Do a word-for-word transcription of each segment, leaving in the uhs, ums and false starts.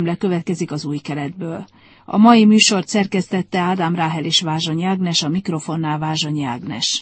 Füle következik az Új Keletből. A mai műsort szerkesztette Ádám Ráhel és Vázsonyi Ágnes, a mikrofonnál Vázsonyi Ágnes.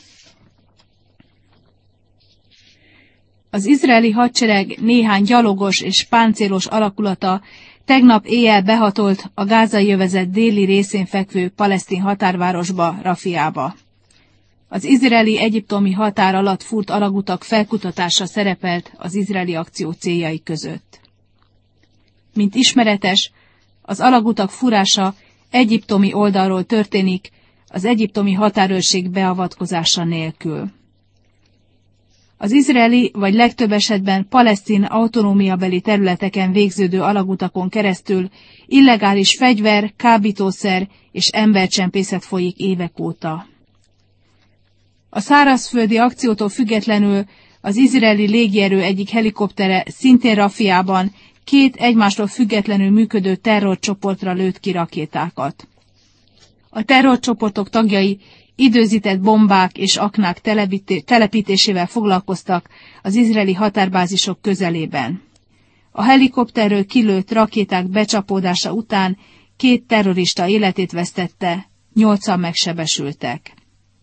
Az izraeli hadsereg néhány gyalogos és páncélos alakulata tegnap éjjel behatolt a gázai övezet déli részén fekvő palesztin határvárosba, Rafiába. Az izraeli-egyiptomi határ alatt fúrt alagutak felkutatása szerepelt az izraeli akció céljai között. Mint ismeretes, az alagutak fúrása egyiptomi oldalról történik, az egyiptomi határőrség beavatkozása nélkül. Az izraeli vagy legtöbb esetben palesztin autonómiabeli területeken végződő alagutakon keresztül illegális fegyver, kábítószer és embercsempészet folyik évek óta. A szárazföldi akciótól függetlenül az izraeli légierő egyik helikoptere szintén Rafiában két egymástól függetlenül működő terrorcsoportra lőtt ki rakétákat. A terrorcsoportok tagjai időzített bombák és aknák telepítésével foglalkoztak az izraeli határbázisok közelében. A helikopterről kilőtt rakéták becsapódása után két terrorista életét vesztette, nyolcan megsebesültek.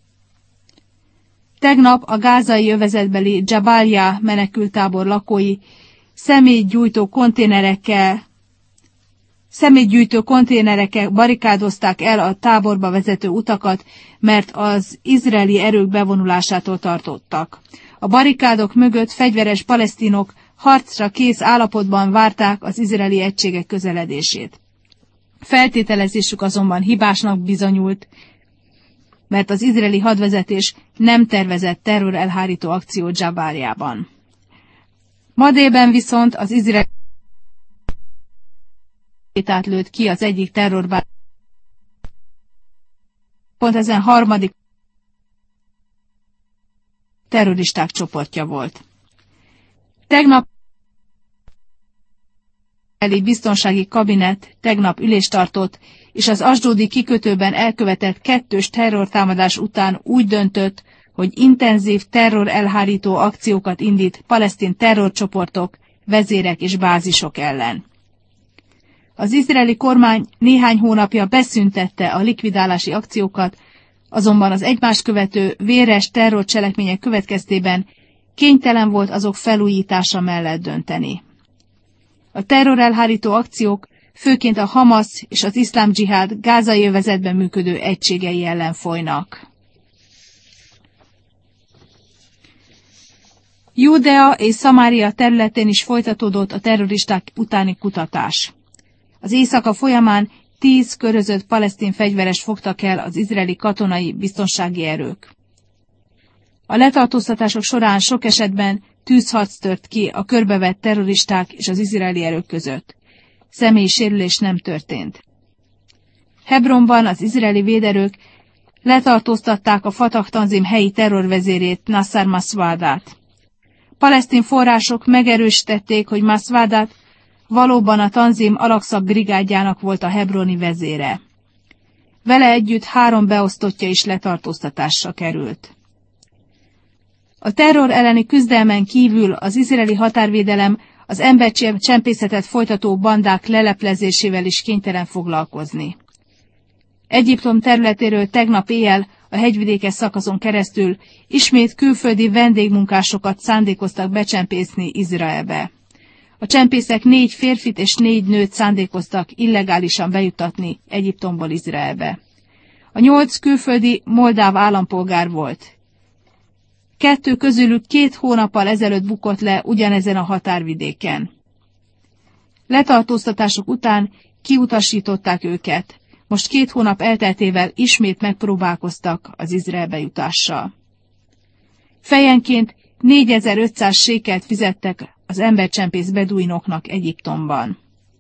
Tegnap a gázai övezetbeli Jabalia menekülttábor lakói személygyújtó konténerekkel, személygyűjtő konténerekkel barikádozták el a táborba vezető utakat, mert az izraeli erők bevonulásától tartottak. A barikádok mögött fegyveres palesztinok harcra kész állapotban várták az izraeli egységek közeledését. Feltételezésük azonban hibásnak bizonyult, mert az izraeli hadvezetés nem tervezett terrorelhárító akciót Jabaliában. Ma délben viszont az izraeli átlőtt ki az egyik terrorbázis, pont ezen harmadik terroristák csoportja volt. Tegnap a biztonsági kabinet tegnap ülést tartott, és az asdódi kikötőben elkövetett kettős terrortámadás után úgy döntött, hogy intenzív terrorelhárító akciókat indít palesztin terrorcsoportok, vezérek és bázisok ellen. Az izraeli kormány néhány hónapja beszüntette a likvidálási akciókat, azonban az egymást követő véres terrorcselekmények következtében kénytelen volt azok felújítása mellett dönteni. A terrorelhárító akciók főként a Hamasz és az iszlám dzsihád gázai övezetben működő egységei ellen folynak. Júdea és Szamária területén is folytatódott a terroristák utáni kutatás. Az éjszaka folyamán tíz körözött palesztin fegyveres fogtak el az izraeli katonai biztonsági erők. A letartóztatások során sok esetben tűzharc tört ki a körbevett terroristák és az izraeli erők között. Személyi sérülés nem történt. Hebronban az izraeli véderők letartóztatták a Fatah Tanzim helyi terrorvezérét, Nassar Maswadát. Palesztin források megerősítették, hogy Maswadát valóban a Tanzim Al-Aqsa brigádjának volt a hebroni vezére. Vele együtt három beosztottja is letartóztatásra került. A terror elleni küzdelmen kívül az izraeli határvédelem az embercsempészetet folytató bandák leleplezésével is kénytelen foglalkozni. Egyiptom területéről tegnap éjjel a hegyvidékes szakaszon keresztül ismét külföldi vendégmunkásokat szándékoztak becsempészni Izraelbe. A csempészek négy férfit és négy nőt szándékoztak illegálisan bejuttatni Egyiptomból Izraelbe. A nyolc külföldi moldáv állampolgár volt. Kettő közülük két hónappal ezelőtt bukott le ugyanezen a határvidéken. Letartóztatások után kiutasították őket, most két hónap elteltével ismét megpróbálkoztak az Izraelbe jutással. Fejenként négyezer-ötszáz sékelt fizettek az embercsempész beduinoknak Egyiptomban.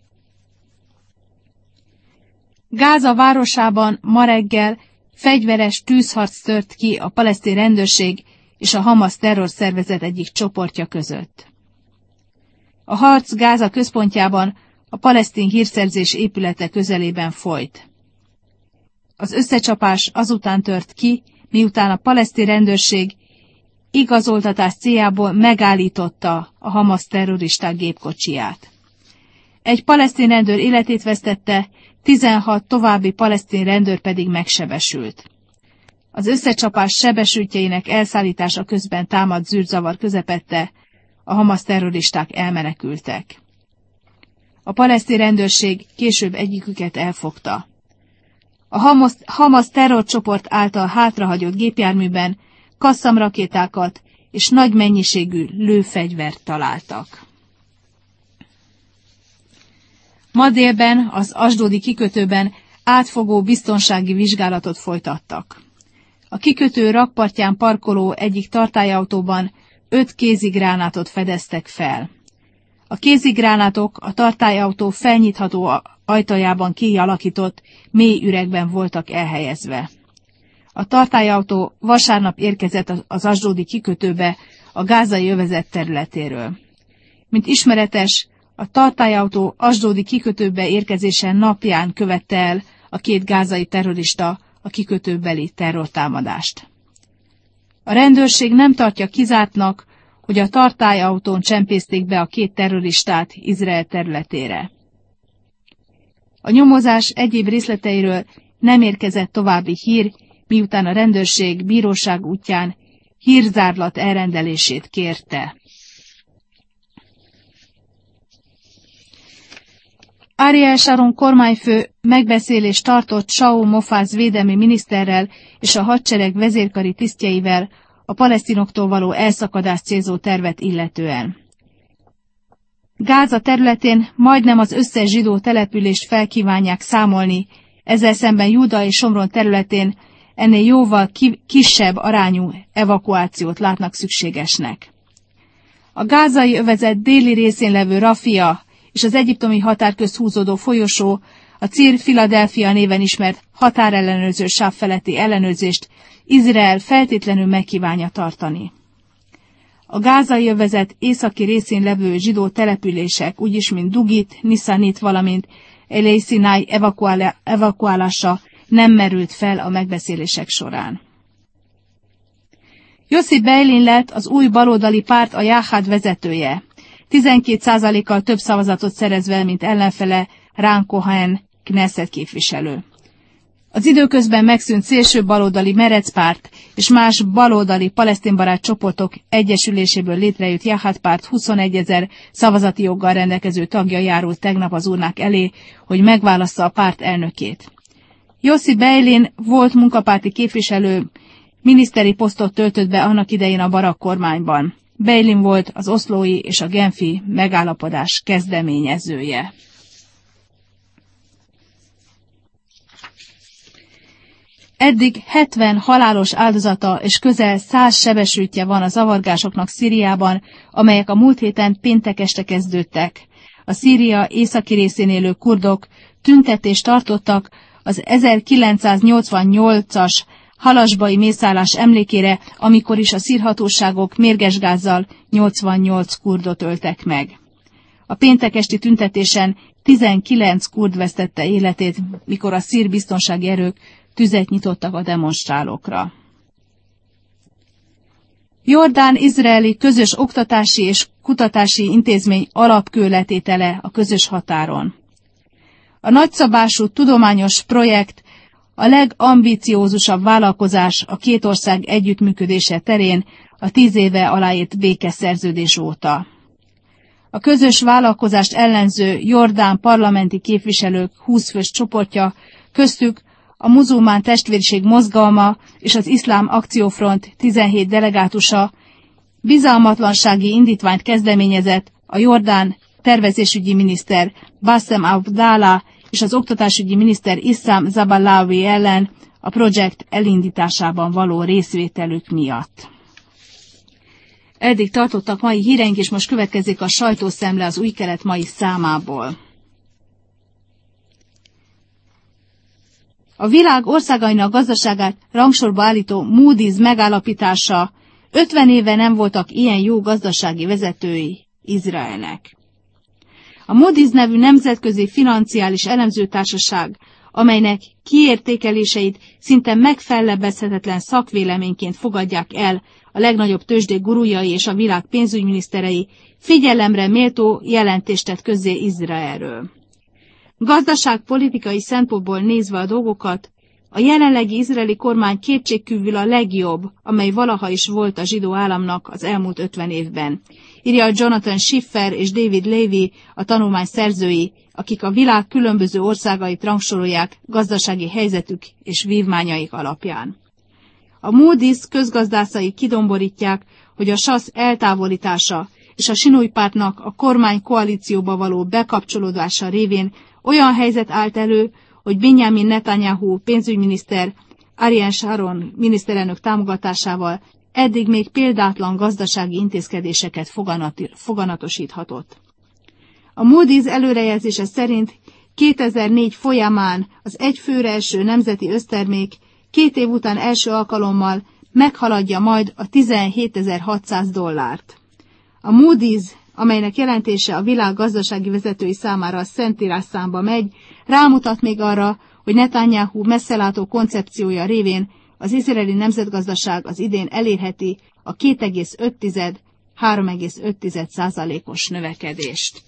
Gáza városában ma reggel fegyveres tűzharc tört ki a palesztin rendőrség és a Hamasz terrorszervezet egyik csoportja között. A harc Gáza központjában a palesztin hírszerzés épülete közelében folyt. Az összecsapás azután tört ki, miután a palesztin rendőrség igazoltatás céljából megállította a Hamasz terroristák gépkocsiját. Egy palesztin rendőr életét vesztette, tizenhat további palesztin rendőr pedig megsebesült. Az összecsapás sebesültjeinek elszállítása közben támadt zűrzavar közepette, a Hamasz terroristák elmenekültek. A palesztin rendőrség később egyiküket elfogta. A Hamasz, Hamasz terrorcsoport által hátrahagyott gépjárműben kasszamrakétákat és nagy mennyiségű lőfegyvert találtak. Ma délben az asdódi kikötőben átfogó biztonsági vizsgálatot folytattak. A kikötő rakpartján parkoló egyik tartályautóban öt kézigránátot fedeztek fel. A kézigránátok a tartályautó felnyitható ajtajában kialakított mély üregben voltak elhelyezve. A tartályautó vasárnap érkezett az asdódi kikötőbe a gázai övezet területéről. Mint ismeretes, a tartályautó asdódi kikötőbe érkezése napján követte el a két gázai terrorista a kikötőbeli terrortámadást. A rendőrség nem tartja kizártnak, hogy a tartályautón csempészték be a két terroristát Izrael területére. A nyomozás egyéb részleteiről nem érkezett további hír, miután a rendőrség bíróság útján hírzárlat elrendelését kérte. Ariel Sharon kormányfő megbeszélést tartott Shaul Mofaz védelmi miniszterrel és a hadsereg vezérkari tisztjeivel a palesztinoktól való elszakadást célzó tervet illetően. Gáza területén majdnem az összes zsidó települést felkívánják számolni, ezzel szemben Júda és Somron területén ennél jóval ki- kisebb arányú evakuációt látnak szükségesnek. A gázai övezet déli részén levő Rafia és az egyiptomi határ közt húzódó folyosó a Cír Philadelphia néven ismert határellenőrző sáv feletti ellenőrzést Izrael feltétlenül megkívánja tartani. A gázai övezet északi részén levő zsidó települések, úgyis mint Dugit, Nisanit, valamint Elei Sinai evakuálá- evakuálása nem merült fel a megbeszélések során. Yossi Beilin lett az új baloldali párt a Jahad vezetője, tizenkét százalékkal több szavazatot szerezve, mint ellenfele Ran Cohen Knesset képviselő. Az időközben megszűnt szélső baloldali Meretz párt és más baloldali palesztinbarát csoportok egyesüléséből létrejött Jahad párt huszonegyezer szavazati joggal rendelkező tagja járult tegnap az urnák elé, hogy megválassza a párt elnökét. Yossi Beilin volt munkapárti képviselő, miniszteri posztot töltött be annak idején a Barak kormányban. Beilin volt az oszlói és a genfi megállapodás kezdeményezője. Eddig hetven halálos áldozata és közel száz sebesültje van a zavargásoknak Szíriában, amelyek a múlt héten péntek este kezdődtek. A Szíria északi részén élő kurdok tüntetést tartottak az ezerkilencszáznyolcvannyolcas halasbai mészállás emlékére, amikor is a szírhatóságok mérgesgázzal nyolcvannyolc kurdot öltek meg. A péntek esti tüntetésen tizenkilenc kurd vesztette életét, mikor a szír biztonsági erők tüzet nyitottak a demonstrálókra. Jordán-izraeli közös oktatási és kutatási intézmény alapkőletétele a közös határon. A nagyszabású tudományos projekt a legambiciózusabb vállalkozás a két ország együttműködése terén a tíz éve aláírt békeszerződés óta. A közös vállalkozást ellenző Jordán parlamenti képviselők húsz fős csoportja, köztük a muzulmán testvérség mozgalma és az iszlám akciófront tizenhét delegátusa bizalmatlansági indítványt kezdeményezett a Jordán tervezésügyi miniszter Bassem Abdallah és az oktatásügyi miniszter Issam Zaballawi ellen a projekt elindításában való részvételük miatt. Eddig tartottak mai híreink, és most következik a sajtószemle az Új Kelet mai számából. A világ országainak gazdaságát rangsorba állító Moody's megállapítása: ötven éve nem voltak ilyen jó gazdasági vezetői Izraelnek. A Moody's nevű nemzetközi financiális elemzőtársaság, amelynek kiértékeléseit szinte megfellebbezhetetlen szakvéleményként fogadják el a legnagyobb tőzsdék gurujai és a világ pénzügyminiszterei figyelemre méltó jelentést tett közzé Izraelről. Gazdaságpolitikai szempontból nézve a dolgokat, a jelenlegi izraeli kormány kétségkívül a legjobb, amely valaha is volt a zsidó államnak az elmúlt ötven évben, írja Jonathan Schiffer és David Levy, a tanulmány szerzői, akik a világ különböző országait rangsorolják gazdasági helyzetük és vívmányaik alapján. A Moody's közgazdászai kidomborítják, hogy a SASZ eltávolítása és a Sinui pártnak a kormány koalícióba való bekapcsolódása révén olyan helyzet állt elő, hogy Benjamin Netanyahu pénzügyminiszter Ariel Sharon miniszterelnök támogatásával eddig még példátlan gazdasági intézkedéseket foganatosíthatott. A Moody's előrejelzése szerint kétezer-négy folyamán az egy főre eső nemzeti össztermék két év után első alkalommal meghaladja majd a tizenhétezer-hatszáz dollárt. A Moody's, amelynek jelentése a világ gazdasági vezetői számára a szentírás számba megy, rámutat még arra, hogy Netanyahu messzelátó koncepciója révén az izraeli nemzetgazdaság az idén elérheti a két egész öt - három egész öt százalékos növekedést.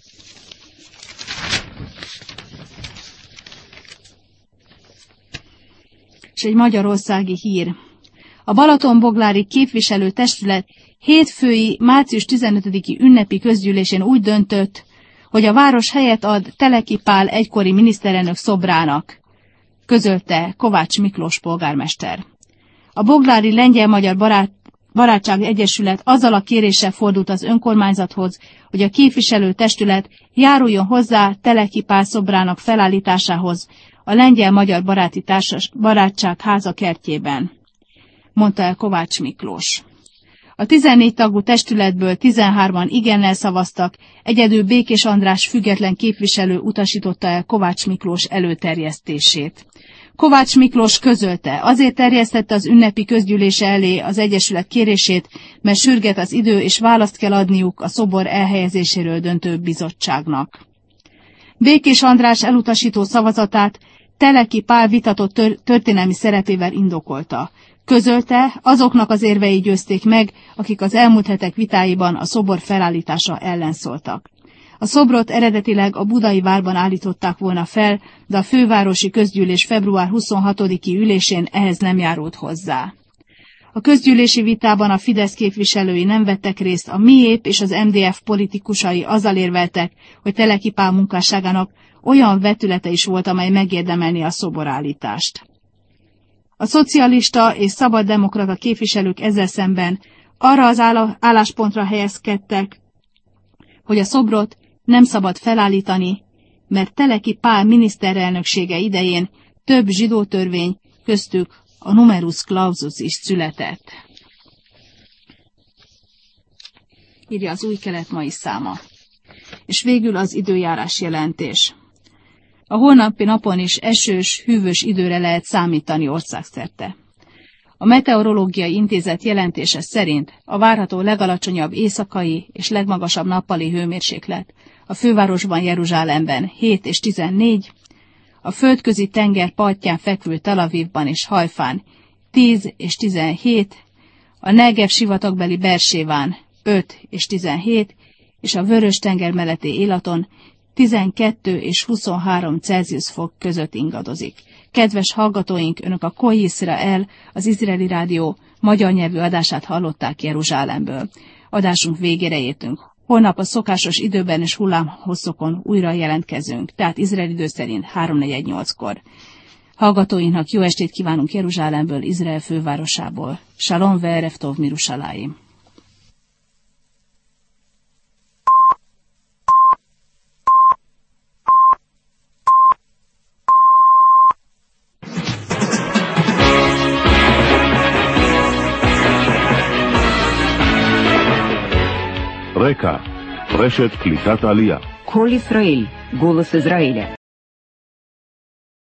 És egy magyarországi hír. A Balatonboglári képviselő testület hétfői március tizenötödiki ünnepi közgyűlésén úgy döntött, hogy a város helyet ad Teleki Pál egykori miniszterelnök szobrának, közölte Kovács Miklós polgármester. A Boglári Lengyel-Magyar Barát, Barátság Egyesület azzal a kéréssel fordult az önkormányzathoz, hogy a képviselő testület járuljon hozzá Teleki Pál szobrának felállításához a Lengyel-Magyar Baráti Társas Barátság háza kertjében, mondta el Kovács Miklós. A tizennégy tagú testületből tizenhárman igennel szavaztak, egyedül Békés András független képviselő utasította el Kovács Miklós előterjesztését. Kovács Miklós közölte, azért terjesztette az ünnepi közgyűlése elé az Egyesület kérését, mert sürget az idő és választ kell adniuk a szobor elhelyezéséről döntő bizottságnak. Békés András elutasító szavazatát Teleki Pál vitatott tör- történelmi szerepével indokolta. Közölte, azoknak az érvei győzték meg, akik az elmúlt hetek vitáiban a szobor felállítása ellen szóltak. A szobrot eredetileg a Budai Várban állították volna fel, de a fővárosi közgyűlés február huszonhatodiki ülésén ehhez nem járult hozzá. A közgyűlési vitában a Fidesz képviselői nem vettek részt, a Miép és az em dé ef politikusai azzal érveltek, hogy Teleki Pál munkásságának olyan vetülete is volt, amely megérdemelni a szoborállítást. A szocialista és szabaddemokrata képviselők ezzel szemben arra az álláspontra helyezkedtek, hogy a szobrot nem szabad felállítani, mert Teleki Pál miniszterelnöksége idején több zsidó törvény, köztük a numerus clausus is született. Írja az Új Kelet mai száma. És végül az időjárás jelentés. A holnapi napon is esős, hűvös időre lehet számítani országszerte. A Meteorológiai Intézet jelentése szerint a várható legalacsonyabb éjszakai és legmagasabb nappali hőmérséklet a fővárosban, Jeruzsálemben hét és tizennégy, a földközi tenger partján fekvő Tel Avivban és Hajfán tíz és tizenhét, a Negev sivatagbeli Berséván öt és tizenhét, és a Vörös-tenger melletti Élaton tizenkettő és huszonhárom Celsius fok között ingadozik. Kedves hallgatóink, önök a Kol Yisrael, az izraeli rádió magyar nyelvű adását hallották Jeruzsálemből. Adásunk végére értünk. Holnap a szokásos időben és hullámhosszokon újra jelentkezünk, tehát izraeli idő szerint három negyvennyolckor. Hallgatóinknak jó estét kívánunk Jeruzsálemből, Izrael fővárosából. Shalom ve'erev tov mirushalayim. רקע, רשת קליטת עלייה. כל ישראל, גולס Израиля.